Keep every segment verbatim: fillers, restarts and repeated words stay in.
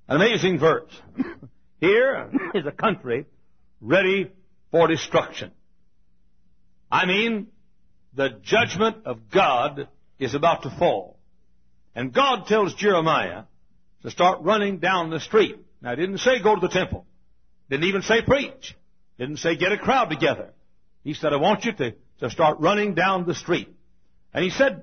An amazing verse. Here is a country ready for destruction. I mean, the judgment of God is about to fall. And God tells Jeremiah to start running down the street. Now, he didn't say go to the temple. Didn't even say preach. Didn't say get a crowd together. He said, I want you to, to start running down the street. And he said,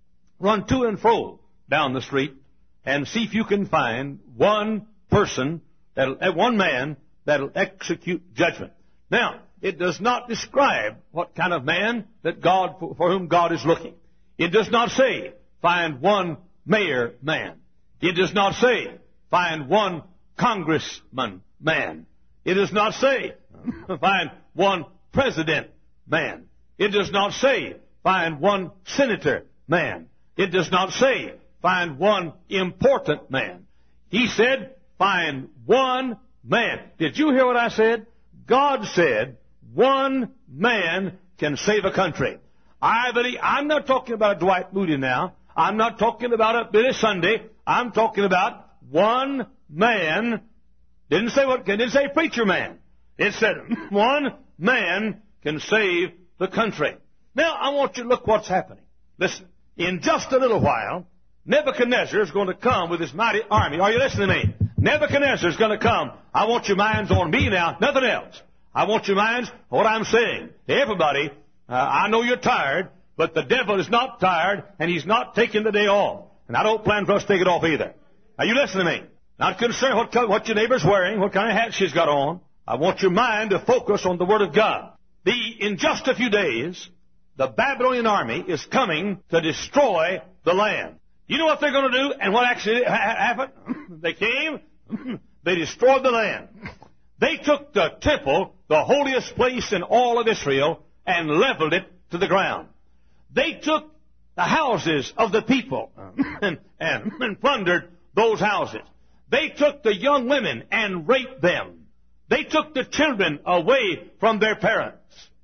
run to and fro down the street and see if you can find one person, that'll, one man that'll execute judgment. Now, it does not describe what kind of man that God, for, for whom God is looking. It does not say, find one mayor man. It does not say, find one congressman man. It does not say, find one president man. It does not say, find one senator man. It does not say, find one important man. He said, find one man. Did you hear what I said? God said, one man can save a country. I believe, I'm not talking about a Dwight Moody now. I'm not talking about a Billy Sunday. I'm talking about one man. Didn't say what, didn't say preacher man. It said one man can save the country. Now, I want you to look what's happening. Listen, in just a little while, Nebuchadnezzar is going to come with his mighty army. Are you listening to me? Nebuchadnezzar is going to come. I want your minds on me now, nothing else. I want your minds on what I'm saying. Everybody, uh, I know you're tired, but the devil is not tired, and he's not taking the day off. And I don't plan for us to take it off either. Are you listening to me? Not concerned what, what your neighbor's wearing, what kind of hat she's got on. I want your mind to focus on the Word of God. The, in just a few days, the Babylonian army is coming to destroy the land. You know what they're going to do and what actually ha- happened? They came, they destroyed the land. They took the temple, the holiest place in all of Israel, and leveled it to the ground. They took the houses of the people and, and, and plundered those houses. They took the young women and raped them. They took the children away from their parents.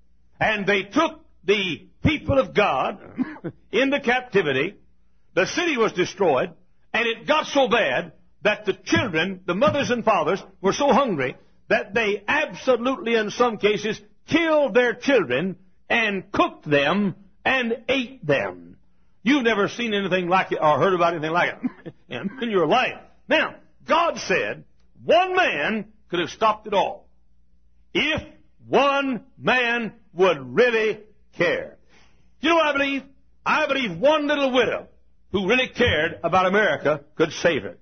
And they took the people of God into captivity. The city was destroyed, and it got so bad that the children, the mothers and fathers, were so hungry that they absolutely, in some cases, killed their children and cooked them and ate them. You've never seen anything like it or heard about anything like it in your life. Now, God said one man could have stopped it all if one man would really care. You know what I believe? I believe one little widow who really cared about America could save it.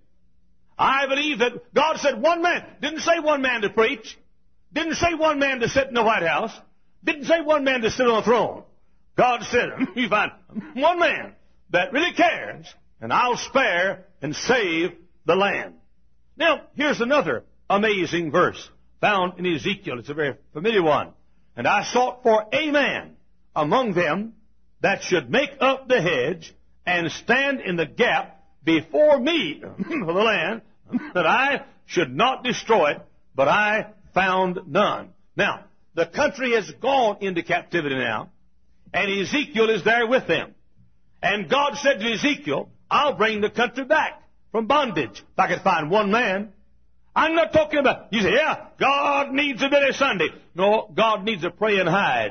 I believe that God said one man. Didn't say one man to preach. Didn't say one man to sit in the White House. Didn't say one man to sit on a throne. God said, you find one man that really cares, and I'll spare and save the land. Now, here's another amazing verse found in Ezekiel. It's a very familiar one. And I sought for a man among them that should make up the hedge and stand in the gap before me for the land, that I should not destroy it, but I found none. Now, the country has gone into captivity now, and Ezekiel is there with them. And God said to Ezekiel, I'll bring the country back from bondage if I could find one man. I'm not talking about, you say, yeah, God needs a Billy Sunday. No, God needs a praying hide.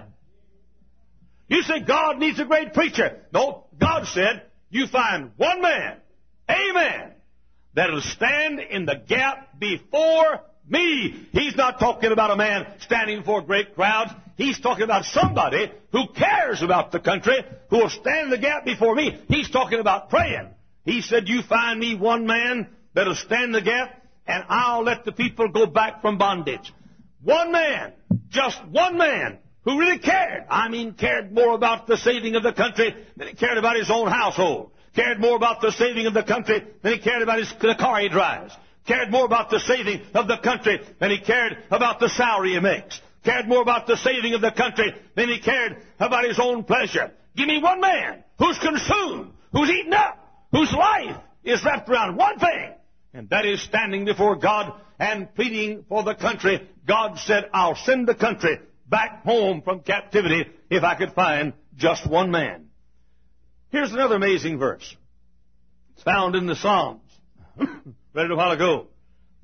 You say God needs a great preacher. No, God said, you find one man, a man, that'll stand in the gap before me. He's not talking about a man standing before great crowds. He's talking about somebody who cares about the country, who will stand in the gap before me. He's talking about praying. He said, you find me one man that'll stand in the gap, and I'll let the people go back from bondage. One man, just one man, who really cared. I mean, cared more about the saving of the country than he cared about his own household. Cared more about the saving of the country than he cared about his, the car he drives. Cared more about the saving of the country than he cared about the salary he makes. Cared more about the saving of the country than he cared about his own pleasure. Give me one man who's consumed, who's eaten up, whose life is wrapped around one thing, and that is standing before God and pleading for the country. God said, I'll send the country back home from captivity if I could find just one man. Here's another amazing verse. It's found in the Psalms. Read it a while ago.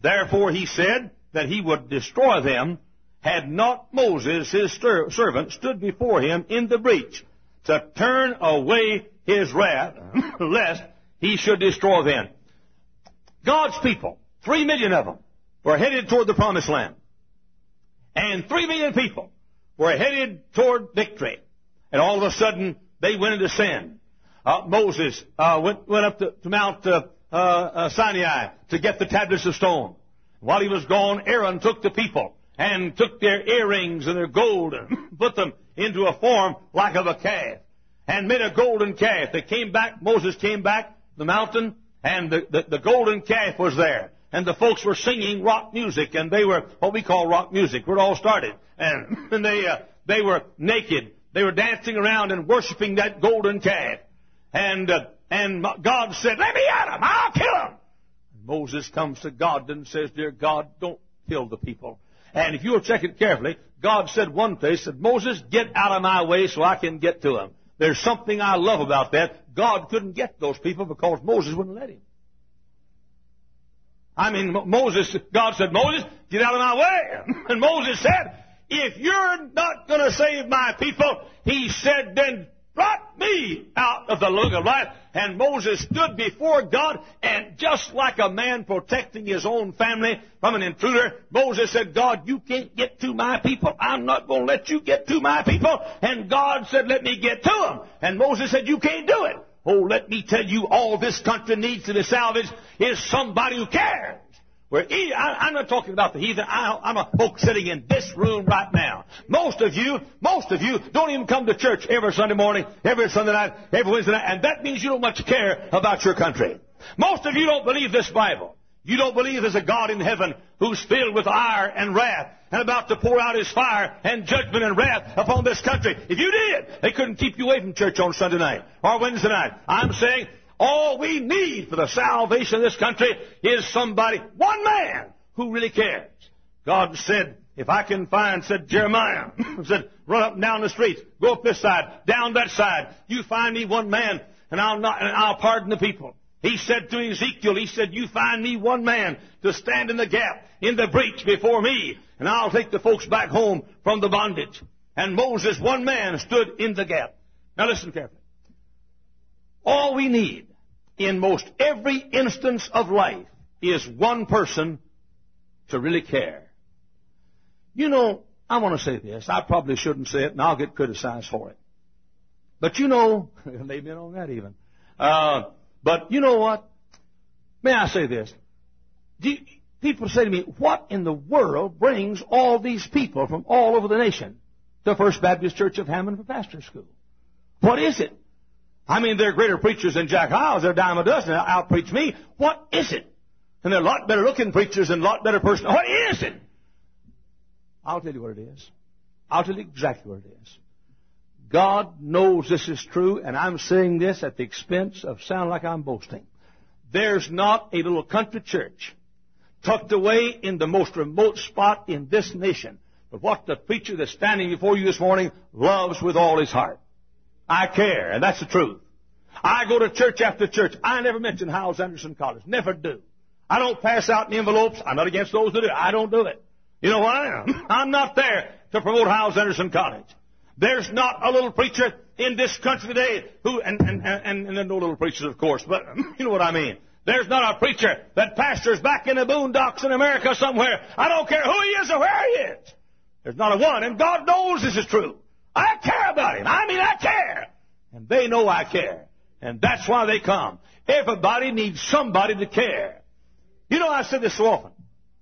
Therefore he said that he would destroy them, had not Moses, his stir- servant, stood before him in the breach to turn away his wrath, lest he should destroy them. God's people, three million of them, were headed toward the promised land. And three million people were headed toward victory. And all of a sudden, they went into sin. Uh, Moses uh, went, went up to, to Mount uh, uh, uh, Sinai to get the tablets of stone. While he was gone, Aaron took the people and took their earrings and their gold and put them into a form like of a calf and made a golden calf. They came back, Moses came back the mountain, and the, the, the golden calf was there. And the folks were singing rock music, and they were what we call rock music, where it all started. And, and they, uh, they were naked. They were dancing around and worshiping that golden calf. And, uh, and God said, let me at him, I'll kill him. Moses comes to God and says, dear God, don't kill the people. And if you'll check it carefully, God said one place, said, Moses, get out of my way so I can get to them. There's something I love about that. God couldn't get those people because Moses wouldn't let him. I mean, Moses, God said, Moses, get out of my way. And Moses said, if you're not going to save my people, he said, then blot me out of the book of life. And Moses stood before God, and just like a man protecting his own family from an intruder, Moses said, God, you can't get to my people. I'm not going to let you get to my people. And God said, let me get to them. And Moses said, you can't do it. Oh, let me tell you, all this country needs to be salvaged is somebody who cares. Where he, I, I'm not talking about the heathen. I, I'm a folks sitting in this room right now. Most of you, most of you don't even come to church every Sunday morning, every Sunday night, every Wednesday night, and that means you don't much care about your country. Most of you don't believe this Bible. You don't believe there's a God in heaven who's filled with ire and wrath and about to pour out his fire and judgment and wrath upon this country. If you did, they couldn't keep you away from church on Sunday night or Wednesday night. I'm saying all we need for the salvation of this country is somebody, one man, who really cares. God said, if I can find, said Jeremiah, said, run up and down the streets, go up this side, down that side. You find me one man, and I'll not, and I'll pardon the people. He said to Ezekiel, he said, you find me one man to stand in the gap, in the breach before me, and I'll take the folks back home from the bondage. And Moses, one man, stood in the gap. Now listen carefully. All we need in most every instance of life is one person to really care. You know, I want to say this. I probably shouldn't say it, and I'll get criticized for it. But you know, leave me on that even. Uh, but you know what? May I say this? Do you, people say to me, what in the world brings all these people from all over the nation to First Baptist Church of Hammond for pastor school? What is it? I mean, they're greater preachers than Jack Hyles. They're a dime a dozen. Out-preach me. What is it? And they're a lot better looking preachers and a lot better person. What is it? I'll tell you what it is. I'll tell you exactly what it is. God knows this is true, and I'm saying this at the expense of sound like I'm boasting. There's not a little country church tucked away in the most remote spot in this nation, but what the preacher that's standing before you this morning loves with all his heart. I care, and that's the truth. I go to church after church. I never mention Hyles Anderson College. Never do. I don't pass out any envelopes. I'm not against those that do. I don't do it. You know why I am? I'm not there to promote Hyles Anderson College. There's not a little preacher in this country today who, and, and, and, and there are no little preachers, of course, but you know what I mean. There's not a preacher that pastors back in the boondocks in America somewhere. I don't care who he is or where he is. There's not a one, and God knows this is true. I care about him. I mean, I care. And they know I care. And that's why they come. Everybody needs somebody to care. You know, I said this so often.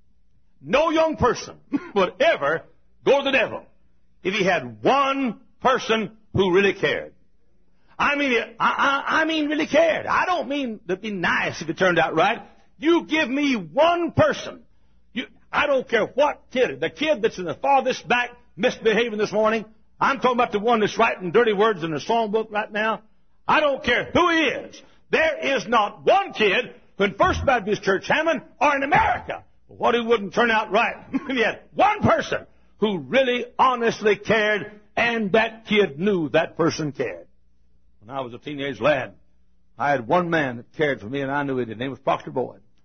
No young person would ever go to the devil if he had one person who really cared. I mean, I, I, I mean really cared. I don't mean to be nice if it turned out right. You give me one person. You, I don't care what kid. The kid that's in the farthest back misbehaving this morning. I'm talking about the one that's writing dirty words in the songbook right now. I don't care who he is. There is not one kid in First Baptist Church Hammond or in America what he wouldn't turn out right if he had one person who really honestly cared, and that kid knew that person cared. When I was a teenage lad, I had one man that cared for me, and I knew it. His name was Proctor Boyd.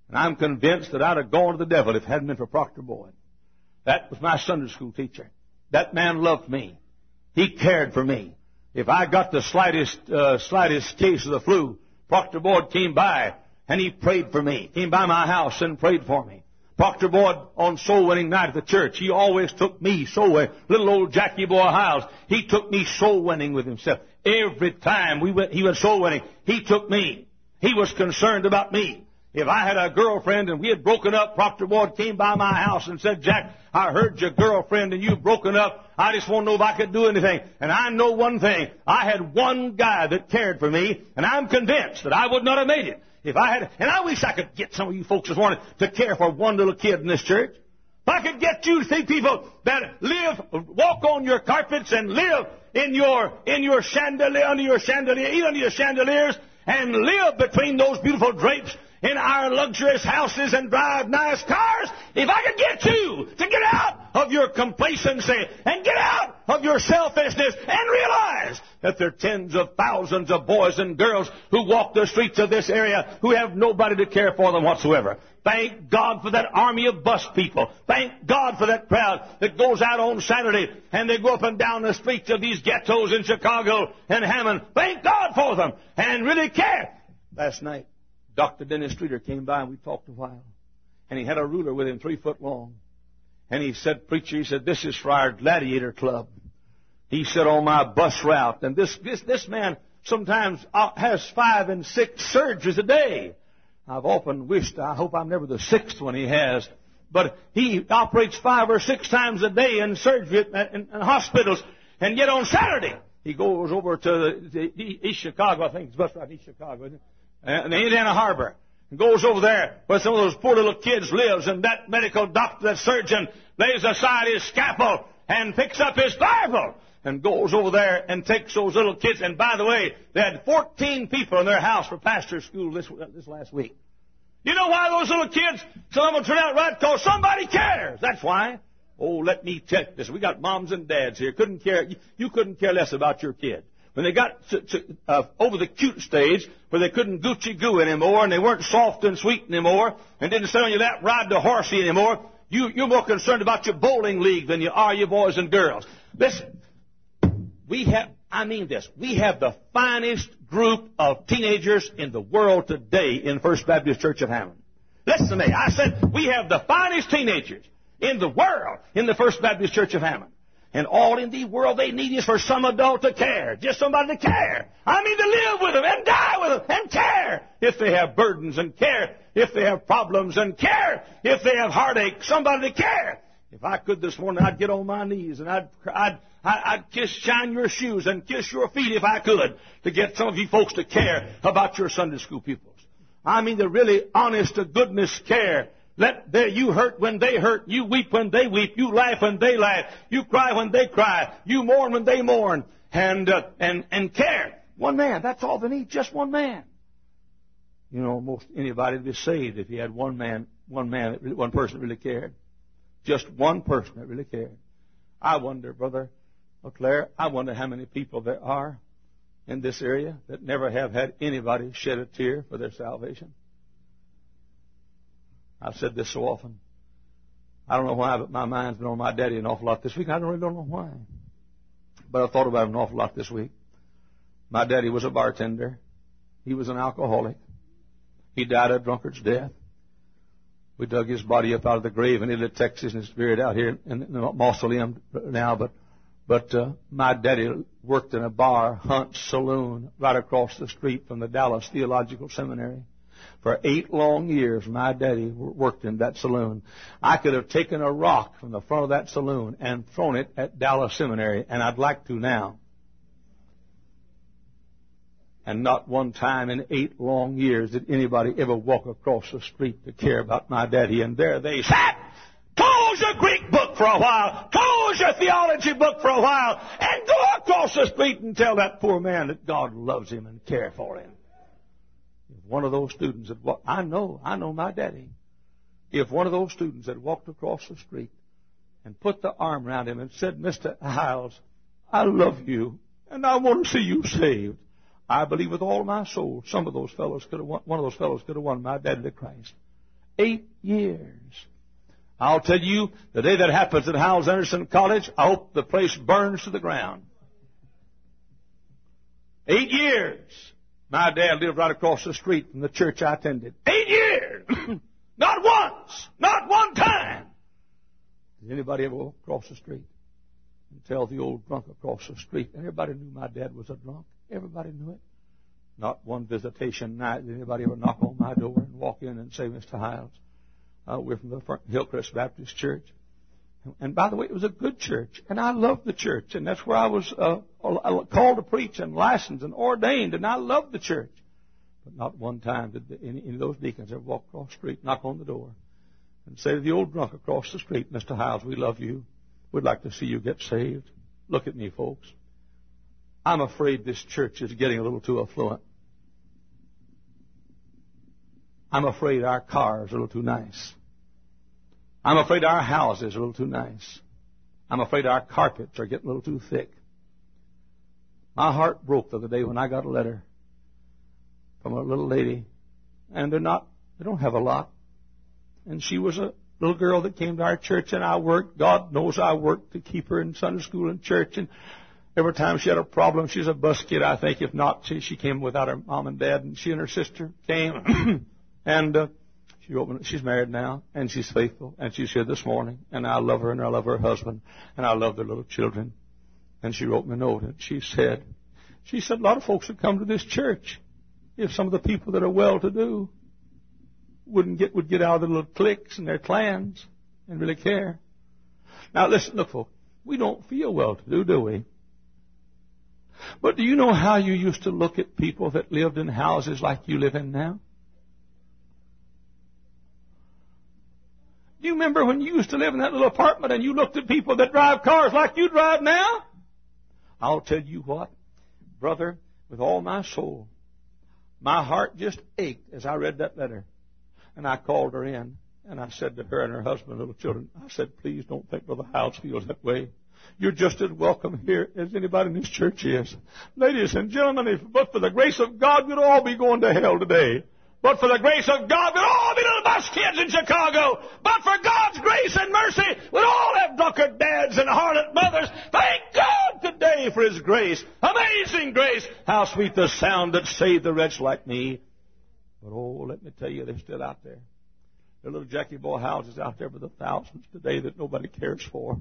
And I'm convinced that I'd have gone to the devil if it hadn't been for Proctor Boyd. That was my Sunday school teacher. That man loved me. He cared for me. If I got the slightest, uh, slightest case of the flu, Proctor Boyd came by and he prayed for me. Came by my house and prayed for me. Proctor Boyd on soul winning night at the church, he always took me soul winning. Little old Jackie Boy Hiles, he took me soul winning with himself. Every time we went, he went soul winning, he took me. He was concerned about me. If I had a girlfriend and we had broken up, Proctor Boyd came by my house and said, Jack, I heard your girlfriend and you've broken up. I just want to know if I could do anything. And I know one thing. I had one guy that cared for me, and I'm convinced that I would not have made it if I had. And I wish I could get some of you folks this morning to care for one little kid in this church. If I could get you to see people that live, walk on your carpets and live in your, in your chandelier, under your chandelier, eat under your chandeliers, and live between those beautiful drapes in our luxurious houses and drive nice cars. If I could get you to get out of your complacency and get out of your selfishness and realize that there are tens of thousands of boys and girls who walk the streets of this area who have nobody to care for them whatsoever. Thank God for that army of bus people. Thank God for that crowd that goes out on Saturday and they go up and down the streets of these ghettos in Chicago and Hammond. Thank God for them and really care. Last night, Doctor Dennis Streeter came by and we talked a while. And he had a ruler with him three foot long. And he said, preacher, he said, this is for our gladiator club. He said, on my bus route. And this, this, this man sometimes has five and six surgeries a day. I've often wished, I hope I'm never the sixth one he has. But he operates five or six times a day in surgery in, in hospitals. And yet on Saturday, he goes over to the, the East Chicago, I think it's bus route East Chicago, isn't it? And the Indiana Harbor, and goes over there where some of those poor little kids lives, and that medical doctor, that surgeon, lays aside his scalpel and picks up his Bible and goes over there and takes those little kids. And by the way, they had fourteen people in their house for pastor's school this this last week. You know why those little kids, some of them turn out right? Because somebody cares. That's why. Oh, let me tell you this. We got moms and dads here. Couldn't care. You, you couldn't care less about your kid. When they got to, to, uh, over the cute stage where they couldn't Gucci goo anymore and they weren't soft and sweet anymore and didn't sit on your lap ride the horsey anymore, you, you're more concerned about your bowling league than you are you boys and girls. Listen, we have, I mean this, we have the finest group of teenagers in the world today in First Baptist Church of Hammond. Listen to me. I said we have the finest teenagers in the world in the First Baptist Church of Hammond. And all in the world they need is for some adult to care. Just somebody to care. I mean to live with them and die with them and care. If they have burdens and care. If they have problems and care. If they have heartache, somebody to care. If I could this morning, I'd get on my knees and I'd, I'd, I'd kiss, shine your shoes and kiss your feet if I could to get some of you folks to care about your Sunday school pupils. I mean the really honest to goodness care. Let there, you hurt when they hurt. You weep when they weep. You laugh when they laugh. You cry when they cry. You mourn when they mourn. And, uh, and, and care. One man. That's all they need. Just one man. You know, most anybody would be saved if you had one man, one man, that really, one person that really cared. Just one person that really cared. I wonder, Brother LeClaire, I wonder how many people there are in this area that never have had anybody shed a tear for their salvation. I've said this so often. I don't know why, but my mind's been on my daddy an awful lot this week. I don't really don't know why. But I thought about him an awful lot this week. My daddy was a bartender. He was an alcoholic. He died a drunkard's death. We dug his body up out of the grave in Italy, Texas, and his spirit out here in the mausoleum now. But but uh, my daddy worked in a bar, Hunt's Saloon, right across the street from the Dallas Theological Seminary. For eight long years, my daddy worked in that saloon. I could have taken a rock from the front of that saloon and thrown it at Dallas Seminary, and I'd like to now. And not one time in eight long years did anybody ever walk across the street to care about my daddy. And there they sat. Close your Greek book for a while. Close your theology book for a while. And go across the street and tell that poor man that God loves him and cares for him. If one of those students had walked, I know, I know my daddy. If one of those students had walked across the street and put the arm around him and said, Mister Hiles, I love you and I want to see you saved. I believe with all my soul, some of those fellows could have won, one of those fellows could have won my daddy to Christ. Eight years. I'll tell you, the day that happens at Howells Anderson College, I hope the place burns to the ground. Eight years. My dad lived right across the street from the church I attended. Eight years! Not once! Not one time! Did anybody ever walk across the street and tell the old drunk across the street? Everybody knew my dad was a drunk. Everybody knew it. Not one visitation night did anybody ever knock on my door and walk in and say, Mister Hiles, uh, we're from the Hillcrest Baptist Church. And by the way, it was a good church, and I loved the church, and that's where I was uh, called to preach and licensed and ordained, and I loved the church. But not one time did the, any, any of those deacons ever walk across the street, knock on the door, and say to the old drunk across the street, Mister Hiles, we love you. We'd like to see you get saved. Look at me, folks. I'm afraid this church is getting a little too affluent. I'm afraid our cars are a little too nice. I'm afraid our houses are a little too nice. I'm afraid our carpets are getting a little too thick. My heart broke the other day when I got a letter from a little lady, and they're not, they don't have a lot. And she was a little girl that came to our church, and I worked, God knows I worked to keep her in Sunday school and church, and every time she had a problem, she's a bus kid, I think. If not, she, she came without her mom and dad, and she and her sister came, and uh, she opened, she's married now, and she's faithful, and she's here this morning, and I love her, and I love her husband, and I love their little children. And she wrote me a note, and she said, she said, a lot of folks would come to this church if some of the people that are well-to-do wouldn't get, would get out of their little cliques and their clans and really care. Now listen, look, folks, we don't feel well-to-do, do we? But do you know how you used to look at people that lived in houses like you live in now? Do you remember when you used to live in that little apartment and you looked at people that drive cars like you drive now? I'll tell you what, brother, with all my soul, my heart just ached as I read that letter. And I called her in, and I said to her and her husband and little children, I said, please don't think Brother Hiles feels that way. You're just as welcome here as anybody in this church is. Ladies and gentlemen, if but for the grace of God, we'd all be going to hell today. But for the grace of God, we'd all be little bus kids in Chicago. But for God's grace and mercy, we'd all have drunkard dads and harlot mothers. Thank God today for His grace. Amazing grace. How sweet the sound that saved the wretch like me. But oh, let me tell you, they're still out there. There are little Jackie Boy houses out there by the thousands today that nobody cares for.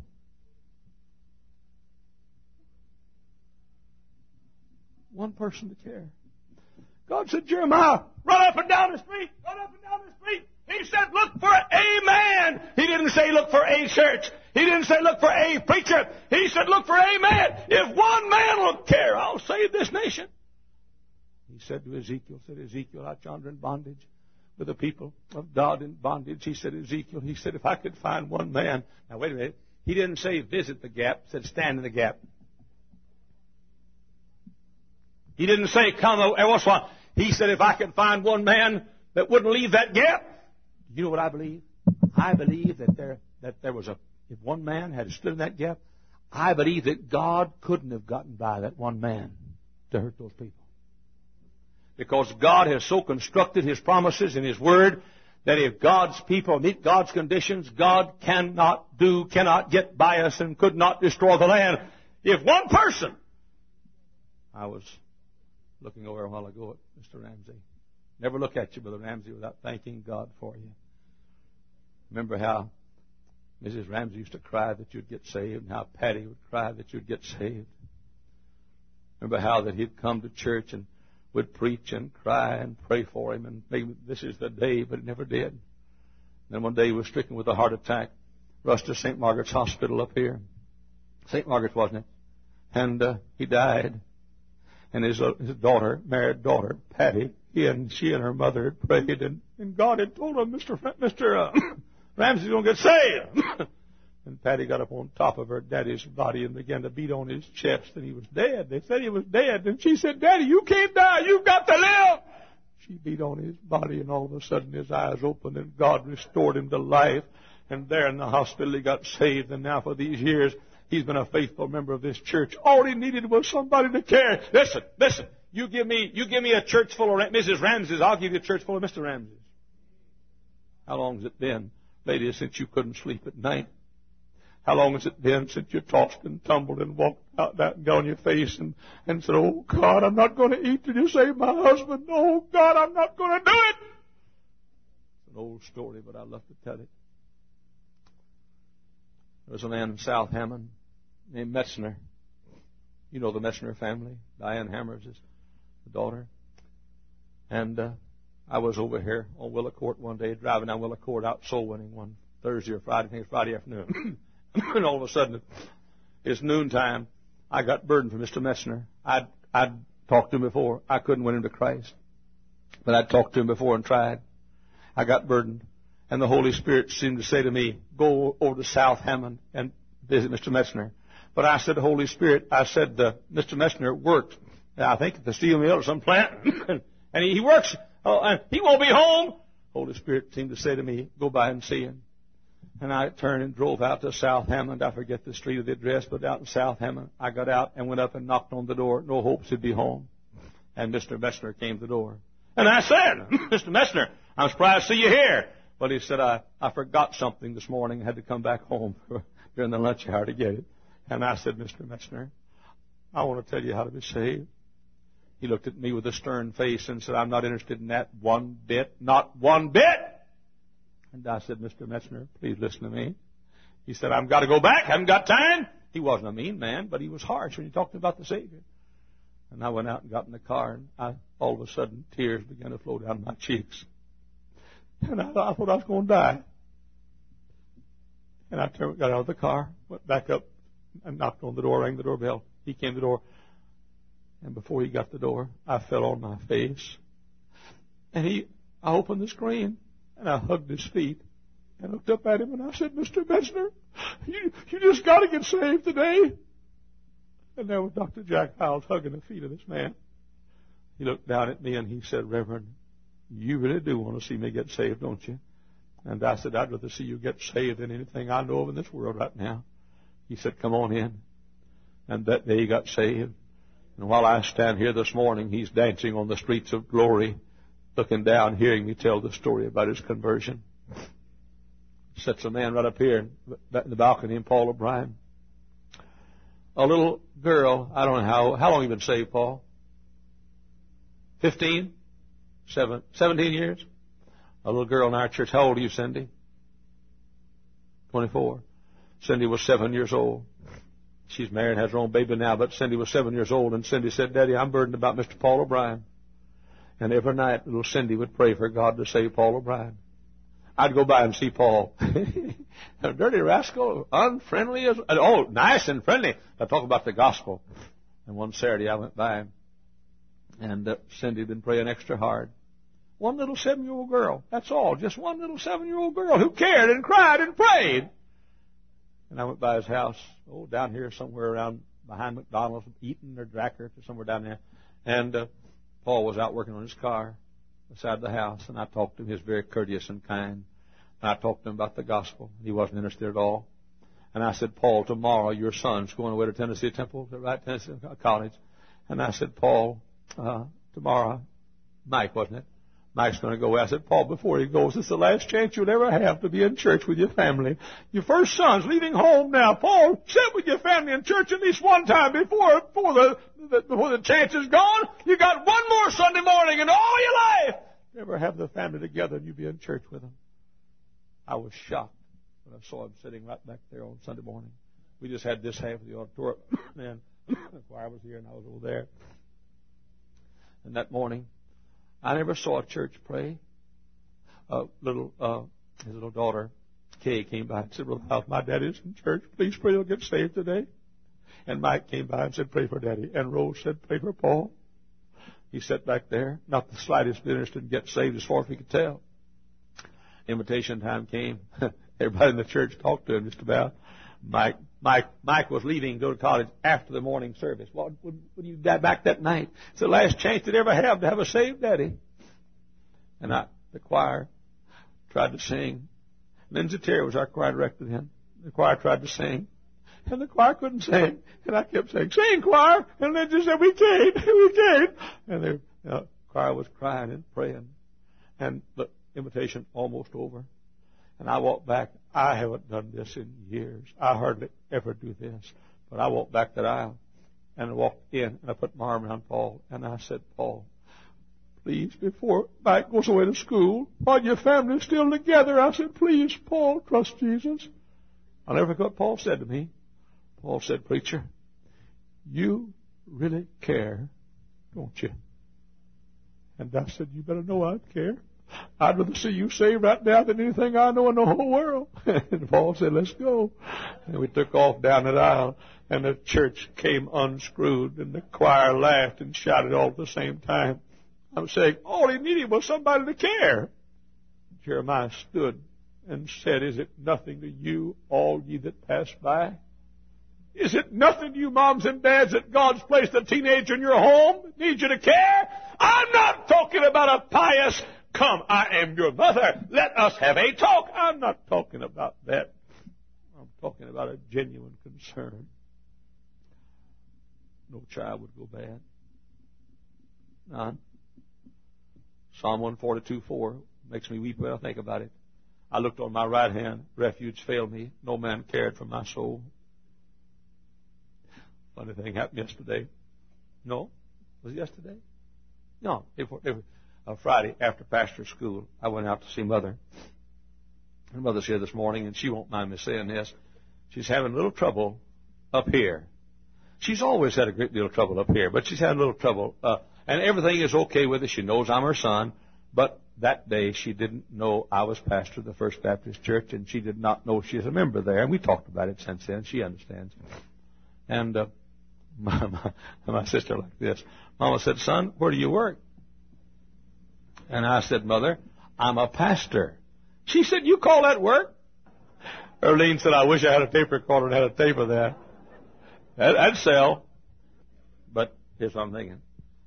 One person to care. God said, Jeremiah, run up and down the street, run up and down the street. He said, look for a man. He didn't say look for a church. He didn't say look for a preacher. He said look for a man. If one man will care, I'll save this nation. He said to Ezekiel, said Ezekiel, out yonder in bondage with the people of God in bondage. He said, Ezekiel, he said, if I could find one man. Now, wait a minute. He didn't say visit the gap. He said stand in the gap. He didn't say come every once in a while. He said if I could find one man that wouldn't leave that gap. You know what I believe? I believe that there, that there was a, if one man had stood in that gap, I believe that God couldn't have gotten by that one man to hurt those people. Because God has so constructed His promises in His Word that if God's people meet God's conditions, God cannot do, cannot get by us and could not destroy the land. If one person, I was looking over a while ago at Mister Ramsey. Never look at you, Brother Ramsey, without thanking God for you. Remember how Missus Ramsey used to cry that you'd get saved, and how Patty would cry that you'd get saved. Remember how that he'd come to church and would preach and cry and pray for him, and maybe this is the day, but it never did. And then one day he was stricken with a heart attack, rushed to Saint Margaret's Hospital up here. Saint Margaret's, wasn't it? And uh, he died. And his, uh, his daughter, married daughter, Patty, he and she and her mother had prayed, and, and God had told them, Mister Fra- Mister Uh, Ramsey's going to get saved. And Patty got up on top of her daddy's body and began to beat on his chest, and he was dead. They said he was dead. And she said, Daddy, you can't die. You've got to live. She beat on his body, and all of a sudden his eyes opened, and God restored him to life. And there in the hospital he got saved, and now for these years he's been a faithful member of this church. All he needed was somebody to care. Listen, listen. You give me, you give me a church full of Missus Ramses, I'll give you a church full of Mister Ramses. How long has it been, lady, since you couldn't sleep at night? How long has it been since you tossed and tumbled and walked out that and got on your face and, and said, oh, God, I'm not going to eat till you save my husband. Oh, God, I'm not going to do it. It's an old story, but I love to tell it. There was a man in South Hammond named Metzner. You know the Metzner family. Diane Hammers is the daughter. And uh, I was over here on Willow Court one day, driving down Willow Court out soul winning one Thursday or Friday. I think it's Friday afternoon. And all of a sudden, it's noontime. I got burdened for Mister Metzner. I'd, I'd talked to him before. I couldn't win him to Christ. But I'd talked to him before and tried. I got burdened. And the Holy Spirit seemed to say to me, go over to South Hammond and visit Mister Metzner. But I said, Holy Spirit, I said, uh, Mister Metzner worked, I think, at the steel mill or some plant. And he, he works. Oh, and he won't be home. Holy Spirit seemed to say to me, go by and see him. And I turned and drove out to South Hammond. I forget the street or the address, but out in South Hammond, I got out and went up and knocked on the door. No hopes he'd be home. And Mister Metzner came to the door. And I said, Mister Metzner, I'm surprised to see you here. But he said, I, I forgot something this morning. I had to come back home during the lunch hour to get it. And I said, Mister Metzner, I want to tell you how to be saved. He looked at me with a stern face and said, I'm not interested in that one bit, not one bit. And I said, Mister Metzner, please listen to me. He said, I've got to go back. I haven't got time. He wasn't a mean man, but he was harsh when he talked about the Savior. And I went out and got in the car, and I, all of a sudden, tears began to flow down my cheeks. And I, I thought I was going to die. And I turned, got out of the car, went back up, and knocked on the door, rang the doorbell. He came to the door. And before he got to the door, I fell on my face. And he, I opened the screen, and I hugged his feet, and looked up at him, and I said, Mister Metzner, you, you just got to get saved today. And there was Doctor Jack Hiles hugging the feet of this man. He looked down at me, and he said, Reverend, you really do want to see me get saved, don't you? And I said, I'd rather see you get saved than anything I know of in this world right now. He said, come on in. And that day he got saved. And while I stand here this morning, he's dancing on the streets of glory, looking down, hearing me tell the story about his conversion. Sits a man right up here in the balcony in Paul O'Brien. A little girl, I don't know how, how long have you been saved, Paul? Fifteen? Seven, seventeen years? A little girl in our church. How old are you, Cindy? Twenty-four. Cindy was seven years old. She's married and has her own baby now, but Cindy was seven years old, and Cindy said, Daddy, I'm burdened about Mister Paul O'Brien. And every night, little Cindy would pray for God to save Paul O'Brien. I'd go by and see Paul. A dirty rascal, unfriendly as, oh, nice and friendly. I talk about the gospel. And one Saturday I went by him, and uh, Cindy had been praying extra hard. One little seven-year-old girl, that's all, just one little seven-year-old girl who cared and cried and prayed. And I went by his house, oh, down here somewhere around behind McDonald's, Eaton or Dracker, or somewhere down there. And uh, Paul was out working on his car beside the house, and I talked to him. He was very courteous and kind. And I talked to him about the gospel. He wasn't interested at all. And I said, Paul, tomorrow your son's going away to Tennessee Temple, is that right, Tennessee College. And I said, Paul, uh, tomorrow, Mike, wasn't it? Mike's going to go away. I said, Paul, before he goes, it's the last chance you'll ever have to be in church with your family. Your first son's leaving home now. Paul, sit with your family in church at least one time before, before the, the before the chance is gone. You got one more Sunday morning in all your life. Never have the family together and you be in church with them. I was shocked when I saw him sitting right back there on Sunday morning. We just had this half of the auditorium, and the choir was here and I was over there. And that morning, I never saw a church pray. A little, uh, his little daughter, Kay, came by and said, well, my daddy's in church. Please pray he'll get saved today. And Mike came by and said, pray for Daddy. And Rose said, pray for Paul. He sat back there, not the slightest bit interested in getting saved as far as we could tell. Invitation time came. Everybody in the church talked to him just about. Mike, Mike, Mike was leaving to go to college after the morning service. Well, when, when you got back that night, it's the last chance they'd ever have to have a saved daddy. And I, the choir tried to sing. Lindsay Terry was our choir director then. The choir tried to sing. And the choir couldn't sing. And I kept saying, sing, choir. And Lindsay said, we can't, we can't. And the uh, choir was crying and praying. And the invitation almost over. And I walked back. I haven't done this in years. I hardly ever do this. But I walked back that aisle and I walked in and I put my arm around Paul and I said, Paul, please, before Mike goes away to school, while your family's still together, I said, please, Paul, trust Jesus. I'll never forget what Paul said to me. Paul said, preacher, you really care, don't you? And I said, you better know I care. I'd rather see you saved right now than anything I know in the whole world. And Paul said, let's go. And we took off down that aisle, and the church came unscrewed, and the choir laughed and shouted all at the same time. I'm saying, all he needed was somebody to care. Jeremiah stood and said, is it nothing to you, all ye that pass by? Is it nothing to you, moms and dads, that God's placed a teenager in your home that needs you to care? I'm not talking about a pious, come, I am your mother, let us have a talk. I'm not talking about that. I'm talking about a genuine concern. No child would go bad. None. Psalm one forty-two four makes me weep when I think about it. I looked on my right hand, refuge failed me, no man cared for my soul. Funny thing happened yesterday. No? Was it yesterday? No. It was, it was uh, Friday after pastor school. I went out to see Mother. And Mother's here this morning, and she won't mind me saying this. She's having a little trouble up here. She's always had a great deal of trouble up here, but she's had a little trouble. Uh, and everything is okay with her. She knows I'm her son. But that day she didn't know I was pastor of the First Baptist Church, and she did not know she's a member there. And we talked about it since then. She understands. And uh, my, my, my sister like this. Mama said, son, where do you work? And I said, Mother, I'm a pastor. She said, you call that work? Erlene said, I wish I had a tape recorder and had a tape of that. that that'd sell. But here's what I'm thinking.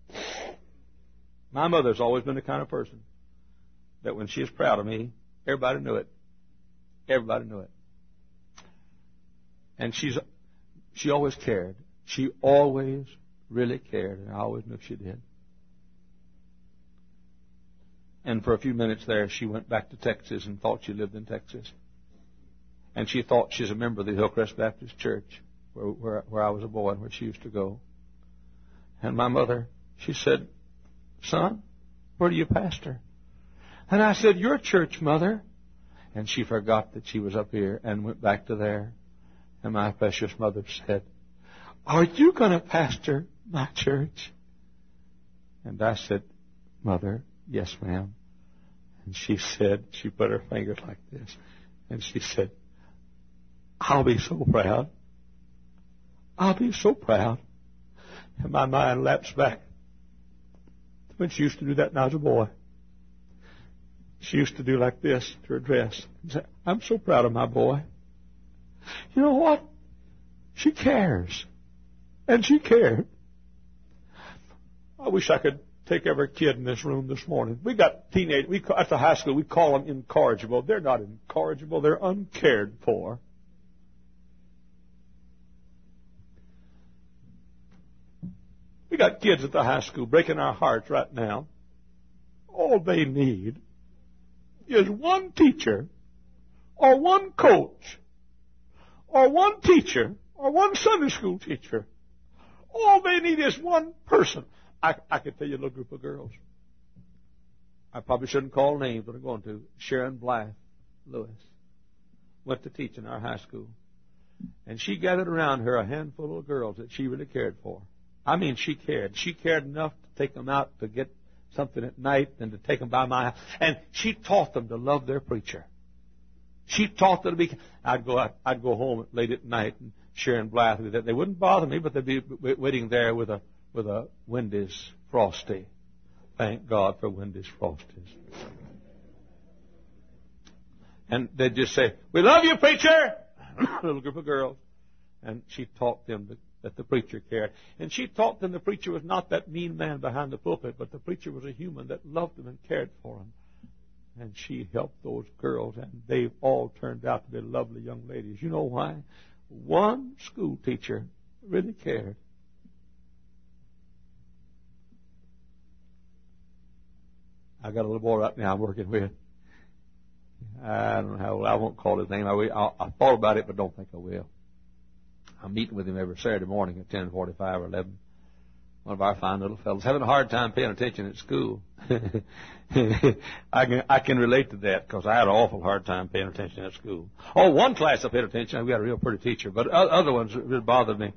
My mother's always been the kind of person that when she was proud of me, everybody knew it. Everybody knew it. And she's she always cared. She always really cared, and I always knew she did. And for a few minutes there, she went back to Texas and thought she lived in Texas. And she thought she's a member of the Hillcrest Baptist Church, where, where, where I was a boy and where she used to go. And my mother, she said, son, where do you pastor? And I said, your church, Mother. And she forgot that she was up here and went back to there. And my precious mother said, are you going to pastor my church? And I said, Mother, yes, ma'am. And she said, she put her fingers like this, and she said, I'll be so proud. I'll be so proud. And my mind lapsed back when she used to do that when I was a boy. She used to do like this to her dress. And say, I'm so proud of my boy. You know what? She cares. And she cared. I wish I could take every kid in this room this morning. We got teenage, we, at the high school, we call them incorrigible. They're not incorrigible. They're uncared for. We got kids at the high school breaking our hearts right now. All they need is one teacher or one coach or one teacher or one Sunday school teacher. All they need is one person. I, I could tell you a little group of girls. I probably shouldn't call names, but I'm going to. Sharon Blythe Lewis went to teach in our high school. And she gathered around her a handful of girls that she really cared for. I mean, she cared. She cared enough to take them out to get something at night and to take them by my house. And she taught them to love their preacher. She taught them to be... I'd go out, I'd go home late at night, and Sharon Blythe, they wouldn't bother me, but they'd be waiting there with a with a Wendy's Frosty. Thank God for Wendy's Frosties. And they'd just say, we love you, preacher! A little group of girls. And she taught them that, that the preacher cared. And she taught them the preacher was not that mean man behind the pulpit, but the preacher was a human that loved them and cared for them. And she helped those girls, and they've all turned out to be lovely young ladies. You know why? One school teacher really cared. I got a little boy right now I'm working with. I don't know how old. I won't call his name. I, I, I thought about it, but don't think I will. I'm meeting with him every Saturday morning at ten forty-five or eleven. One of our fine little fellows having a hard time paying attention at school. I can I can relate to that because I had an awful hard time paying attention at school. Oh, one class I paid attention. We had a real pretty teacher, but other ones really bothered me.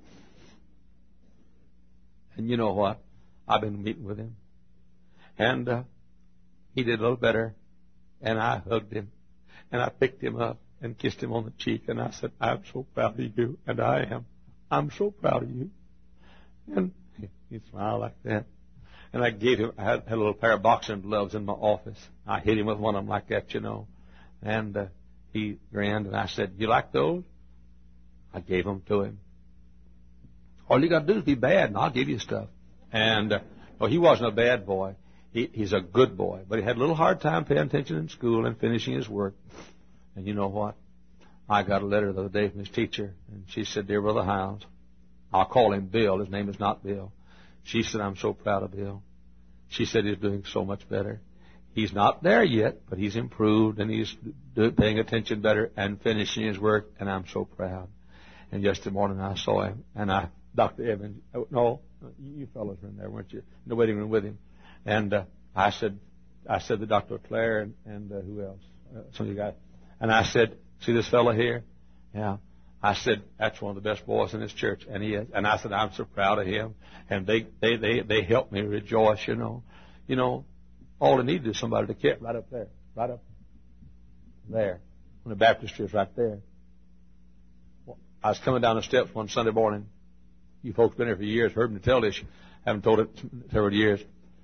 And you know what? I've been meeting with him, and uh, he did a little better, and I hugged him, and I picked him up and kissed him on the cheek, and I said, "I'm so proud of you," and I am. I'm so proud of you. And he smiled like that. And I gave him, I had, had a little pair of boxing gloves in my office. I hit him with one of them like that, you know. And uh, he grinned, and I said, "You like those?" I gave them to him. All you got to do is be bad, and I'll give you stuff. And uh, well, he wasn't a bad boy. He, he's a good boy. But he had a little hard time paying attention in school and finishing his work. And you know what? I got a letter the other day from his teacher, and she said, "Dear Brother Hiles," I'll call him Bill. His name is not Bill. She said, "I'm so proud of Bill." She said he's doing so much better. He's not there yet, but he's improved, and he's paying attention better and finishing his work, and I'm so proud. And yesterday morning I saw him, and I, Doctor Evans, oh, no, you fellows were in there, weren't you? In the waiting room with him. And uh, I said, I said to Doctor Clare and, and uh, who else? Uh, some of you guys. And I said, "See this fellow here?" Yeah. I said, "That's one of the best boys in this church," and he is. And I said, "I'm so proud of him." And they they they they helped me rejoice, you know. You know, all they needed is somebody to care. Right up there, right up there, when the baptistry is right there. Well, I was coming down the steps one Sunday morning. You folks been here for years, heard me tell this. Haven't told it several years.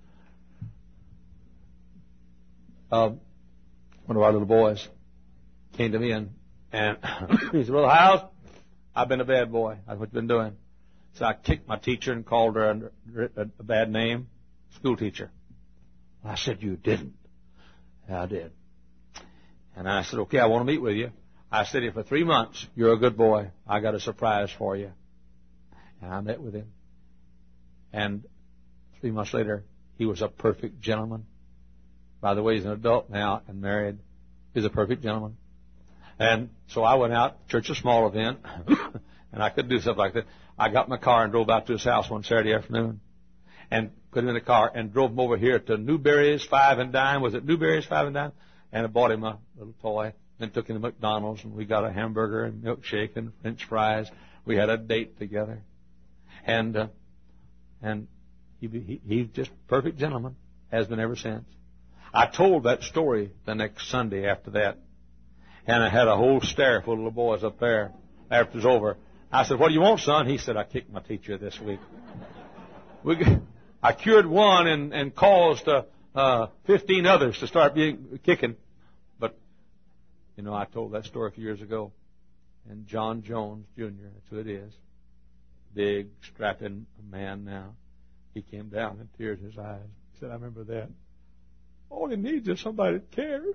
Um, one of our little boys came to me and. And he said, "Brother Hiles, I've been a bad boy. That's what you've been doing." So I kicked my teacher and called her under a bad name, school teacher. I said, "You didn't." Yeah, I did. And I said, "Okay, I want to meet with you." I said, "If for three months you're a good boy, I got a surprise for you." And I met with him. And three months later, he was a perfect gentleman. By the way, he's an adult now and married. He's a perfect gentleman. And so I went out, church a small event, and I couldn't do stuff like that. I got in my car and drove out to his house one Saturday afternoon and put him in the car and drove him over here to Newberry's Five and Dime. Was it Newberry's Five and Dime? And I bought him a little toy, then took him to McDonald's, and we got a hamburger and milkshake and French fries. We had a date together. And uh, and he, he he's just a perfect gentleman, has been ever since. I told that story the next Sunday after that. And I had a whole stare full of little boys up there after it was over. I said, "What do you want, son?" He said, "I kicked my teacher this week." we, I cured one and, and caused uh, uh, fifteen others to start being kicking. But, you know, I told that story a few years ago. And John Jones, Junior, that's who it is, big, strapping man now, he came down in tears in his eyes. He said, "I remember that. All he needs is somebody that cares.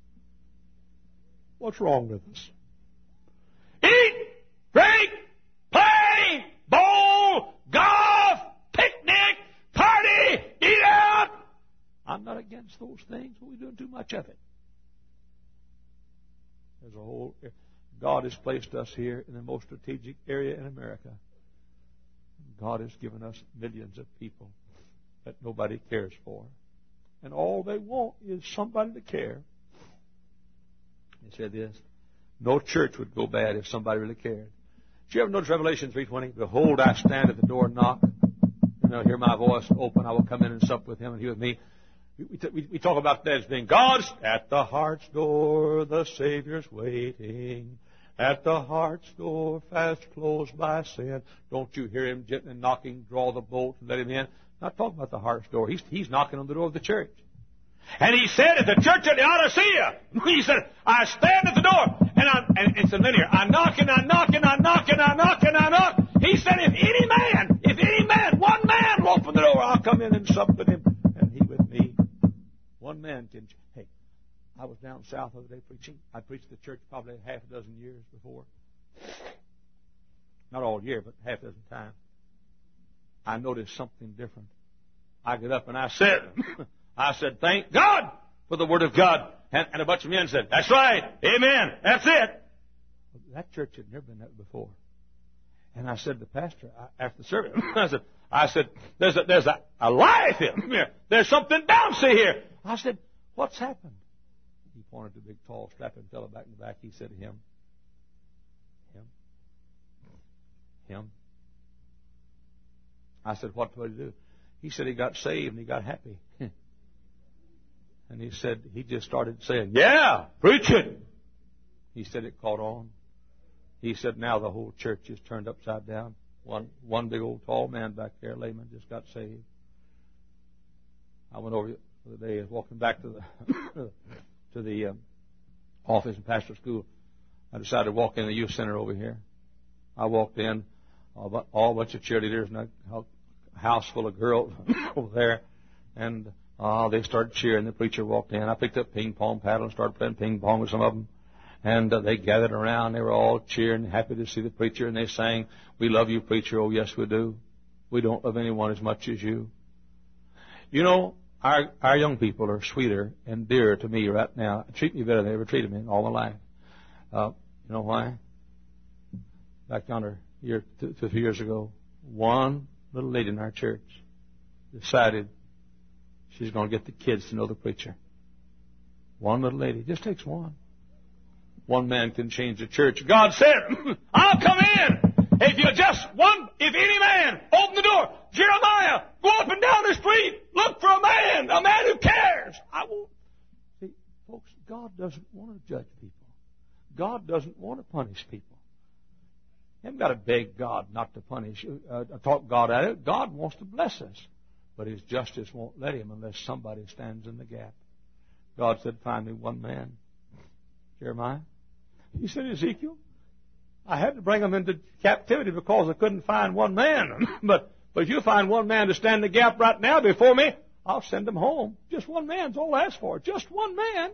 What's wrong with us? Eat, drink, play, bowl, golf, picnic, party, eat out." I'm not against those things, but we're doing too much of it. There's a whole, God has placed us here in the most strategic area in America. God has given us millions of people that nobody cares for. And all they want is somebody to care. He said this, no church would go bad if somebody really cared. Did you ever notice Revelation three twenty? "Behold, I stand at the door and knock. And I'll hear my voice open. I will come in and sup with him and he with me." We, we, we talk about that as being God's at the heart's door, the Savior's waiting. At the heart's door, fast closed by sin. Don't you hear him gently knocking, draw the bolt and let him in? Not talking about the heart's door. He's, he's knocking on the door of the church. And he said at the church at Laodicea, he said, "I stand at the door." And, I, and it's a linear. I knock and I knock and I knock and I knock and I knock. He said, "If any man, if any man, one man will open the door, I'll come in and sup with him and he with me." One man can. Hey, I was down south the other day preaching. I preached at the church probably half a dozen years before. Not all year, but half a dozen times. I noticed something different. I got up and I said, I said, "Thank God for the Word of God." And, and a bunch of men said, that's right. Amen. That's it. That church had never been that before. And I said to the pastor after the service, I said, I said, there's a, there's a, a life here. There's something bouncy here. I said, what's happened? He pointed to the big, tall, strapping fellow back in the back. He said, him. Him. Him. I said, what did he do? He said he got saved and he got happy. And he said, he just started saying, yeah, preach it. He said it caught on. He said, now the whole church is turned upside down. One, one big old tall man back there, layman, just got saved. I went over the other day, walking back to the to the um, office in pastor school. I decided to walk in the youth center over here. I walked in, all, all a bunch of cheerleaders and a house full of girls over there, and uh, they started cheering. The preacher walked in. I picked up ping pong paddle and started playing ping pong with some of them. And uh, they gathered around. They were all cheering, happy to see the preacher. And they sang, we love you, preacher. Oh, yes, we do. We don't love anyone as much as you. You know, our our young people are sweeter and dearer to me right now. Treat me better than they ever treated me in all my life. Uh, you know why? Back yonder, a year, two, two years ago, one little lady in our church decided she's going to get the kids to know the preacher. One little lady. It just takes one. One man can change the church. God said, I'll come in. If you just one, if any man, open the door. Jeremiah, go up and down the street. Look for a man, a man who cares. I won't. See, folks, God doesn't want to judge people. God doesn't want to punish people. You haven't got to beg God not to punish, uh, talk God at it. God wants to bless us. But His justice won't let Him unless somebody stands in the gap. God said, find me one man. Jeremiah. He said, Ezekiel, I had to bring them into captivity because I couldn't find one man. but but if you find one man to stand in the gap right now before me, I'll send them home. Just one man's all I ask for. Just one man.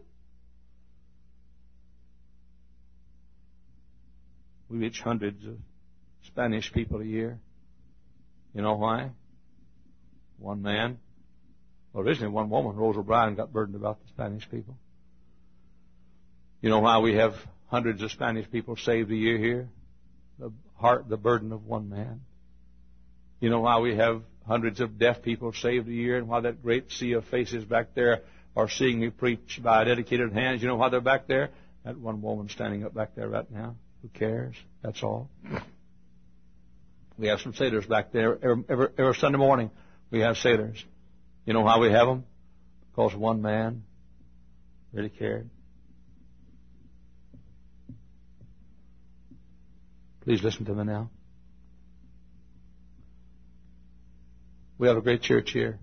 We reach hundreds of Spanish people a year. You know why? One man. Well, originally one woman, Rose O'Brien, got burdened about the Spanish people. You know why we have hundreds of Spanish people saved a year here? The heart, the burden of one man. You know why we have hundreds of deaf people saved a year, and why that great sea of faces back there are seeing me preach by dedicated hands? You know why they're back there? That one woman standing up back there right now. Who cares? That's all. We have some sailors back there. Every, every, every Sunday morning we have sailors. You know why we have them? Because one man really cared. Please listen to me now. We have a great church here.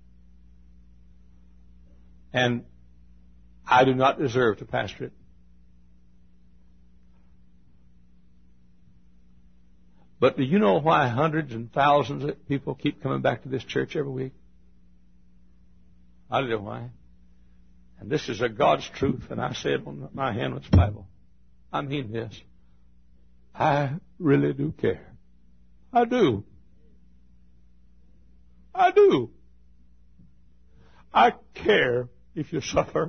And I do not deserve to pastor it. But do you know why hundreds and thousands of people keep coming back to this church every week? I don't know why. And this is a God's truth, and I say it on my hand with the Bible. I mean this. I really do care. I do. I do. I care if you suffer.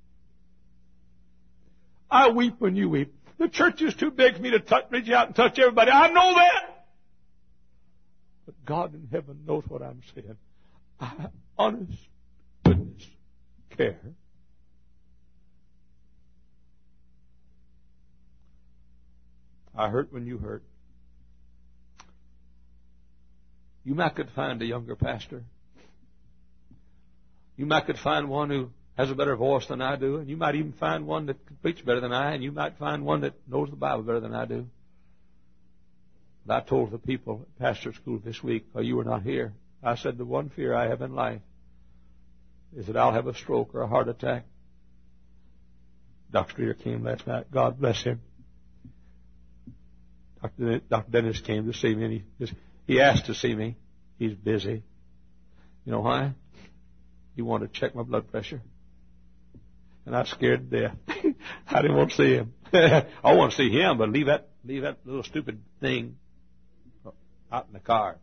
I weep when you weep. The church is too big for me to touch, reach out and touch everybody. I know that. But God in heaven knows what I'm saying. I, honest goodness, care. I hurt when you hurt. You might could find a younger pastor. You might could find one who has a better voice than I do, and you might even find one that can preach better than I, and you might find one that knows the Bible better than I do. But I told the people at pastor school this week, while you were not here, I said the one fear I have in life is that I'll have a stroke or a heart attack. Doctor Streeter came last night. God bless him. Doctor Dennis came to see me, and he, just, he asked to see me. He's busy. You know why? He wanted to check my blood pressure. And I was scared to death. I didn't want to see him. I want to see him, but leave that leave that little stupid thing out in the car.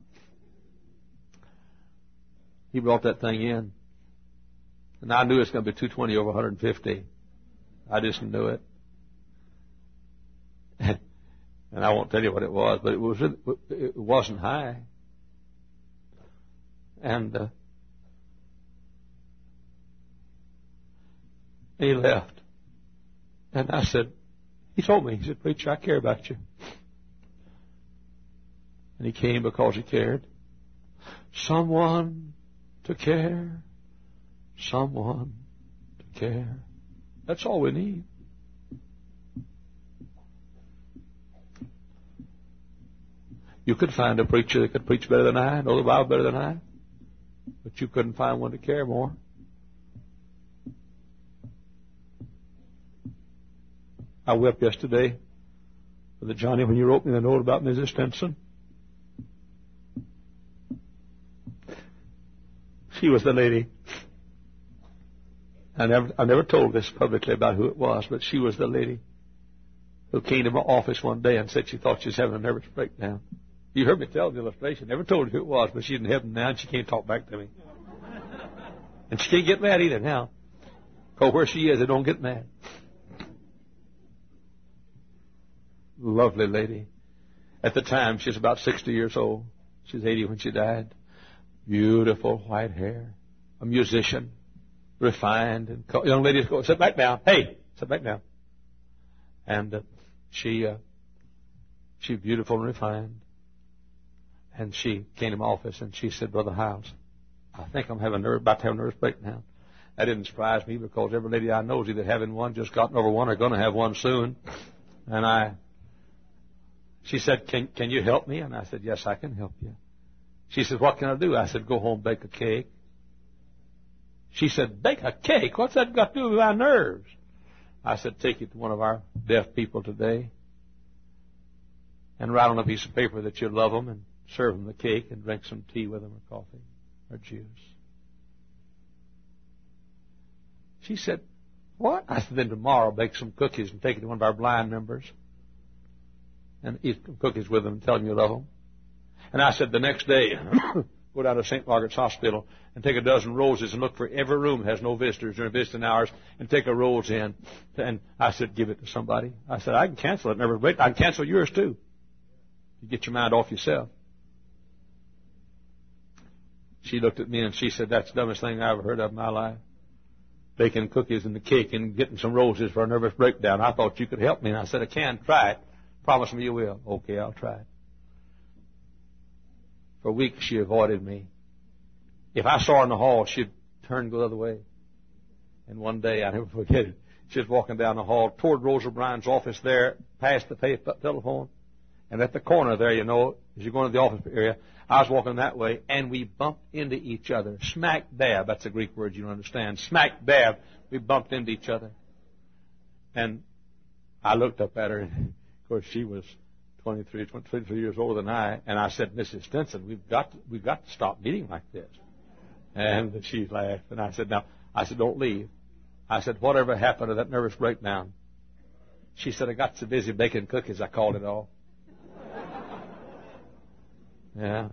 He brought that thing in. And I knew it's going to be two twenty over one hundred fifty. I just knew it. And I won't tell you what it was, but it was it wasn't high. And uh, he left. And I said, he told me, he said, preacher, I care about you. And he came because he cared. Someone to care. Someone to care. That's all we need. You could find a preacher that could preach better than I, know the Bible better than I, but you couldn't find one to care more. I wept yesterday for the Johnny when you wrote me the note about Missus Stinson. She was the lady. I never, I never told this publicly about who it was, but she was the lady who came to my office one day and said she thought she was having a nervous breakdown. You heard me tell the illustration. Never told her who it was, but she's in heaven now, and she can't talk back to me. And she can't get mad either now. Because where she is, they don't get mad. Lovely lady. At the time, she was about sixty years old. She was eighty when she died. Beautiful white hair. A musician. Refined. And co- young ladies go, sit back down. Hey, sit back down. And uh, she, uh, she's beautiful and refined. And she came to my office and she said, Brother Hiles, I think I'm having nerve, about to have a nervous breakdown. That didn't surprise me because every lady I know is either having one, just gotten over one, or going to have one soon. And I, she said, can, can you help me? And I said, yes, I can help you. She said, what can I do? I said, go home, bake a cake. She said, bake a cake? What's that got to do with my nerves? I said, take it to one of our deaf people today and write on a piece of paper that you love them and serve them the cake and drink some tea with them or coffee or juice. She said, what? I said, then tomorrow bake some cookies and take it to one of our blind members and eat some cookies with them and tell them you love them. And I said, the next day, go down to Saint Margaret's Hospital and take a dozen roses and look for every room that has no visitors during visiting hours and take a rose in. And I said, give it to somebody. I said, I can cancel it. Never wait. I can cancel yours too. You get your mind off yourself. She looked at me and she said, that's the dumbest thing I ever heard of in my life. Baking cookies and the cake and getting some roses for a nervous breakdown. I thought you could help me. And I said, I can. Try it. Promise me you will. Okay, I'll try it. For weeks she avoided me. If I saw her in the hall, she'd turn and go the other way. And one day, I never forget it, she was walking down the hall toward Rosa Bryan's office there, past the pay- telephone. And at the corner there, you know, as you're going to the office area, I was walking that way, and we bumped into each other. Smack dab. That's a Greek word you don't understand. Smack dab. We bumped into each other. And I looked up at her, and of course she was twenty-three, twenty-three years older than I. And I said, Missus Stinson, we've got to, we've got to stop meeting like this. And she laughed. And I said, now, I said, don't leave. I said, whatever happened to that nervous breakdown? She said, I got so busy baking cookies, I called it off. Yeah.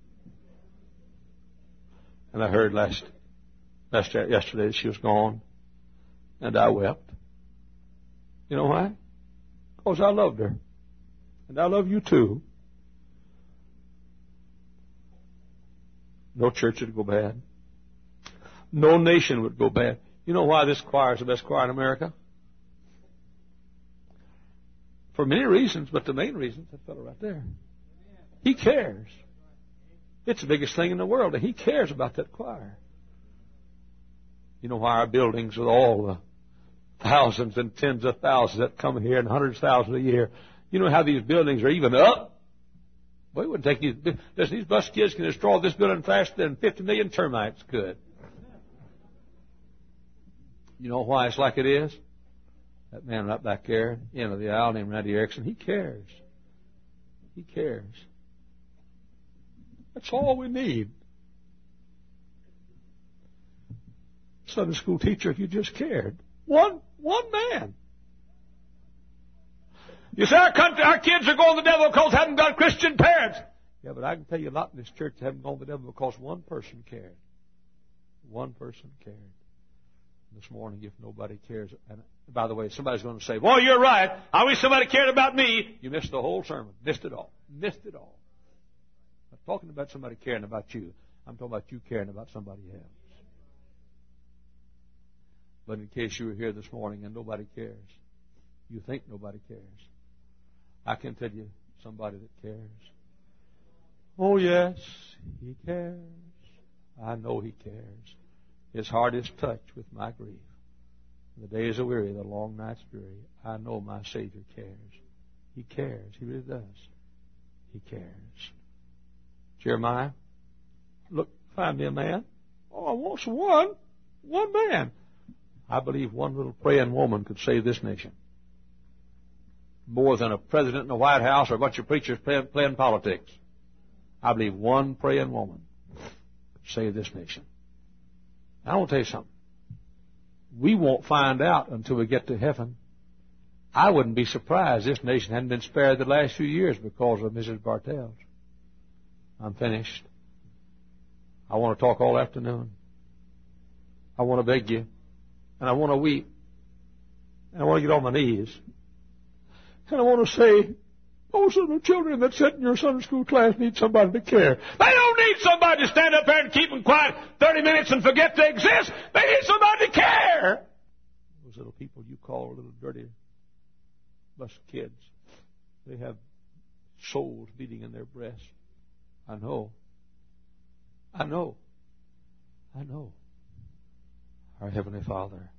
And I heard last, last yesterday that she was gone. And I wept. You know why? Because I loved her. And I love you too. No church would go bad. No nation would go bad. You know why this choir is the best choir in America? For many reasons, but the main reason, that fellow right there. He cares. It's the biggest thing in the world, and he cares about that choir. You know why our buildings with all the thousands and tens of thousands that come here and hundreds of thousands a year, you know how these buildings are even up? Well, it wouldn't take these, listen, these bus kids can destroy this building faster than fifty million termites could. You know why it's like it is? That man right back there, end of the aisle named Randy Erickson, he cares. He cares. That's all we need. Sunday school teacher, if you just cared. One, one man. You say our country, our kids are going to the devil because they haven't got Christian parents. Yeah, but I can tell you a lot in this church that haven't gone to the devil because one person cared. One person cared. This morning, if nobody cares, and by the way, somebody's going to say, "Well, you're right. I wish somebody cared about me." You missed the whole sermon. Missed it all. Missed it all. I'm not talking about somebody caring about you. I'm talking about you caring about somebody else. But in case you were here this morning and nobody cares, you think nobody cares, I can tell you somebody that cares. Oh, yes, he cares. I know he cares. His heart is touched with my grief. The days are weary, the long nights dreary. I know my Savior cares. He cares. He really does. He cares. Jeremiah, look, find me a man. Oh, I want one. One man. I believe one little praying woman could save this nation. More than a president in the White House or a bunch of preachers playing, playing politics. I believe one praying woman could save this nation. I want to tell you something. We won't find out until we get to heaven. I wouldn't be surprised this nation hadn't been spared the last few years because of Missus Bartels. I'm finished. I want to talk all afternoon. I want to beg you. And I want to weep. And I want to get on my knees. And I want to say, those little children that sit in your Sunday school class need somebody to care. They don't need somebody to stand up there and keep them quiet thirty minutes and forget they exist. They need somebody to care. Those little people you call little dirty bus kids, they have souls beating in their breasts. I know. I know. I know. Our Heavenly Father,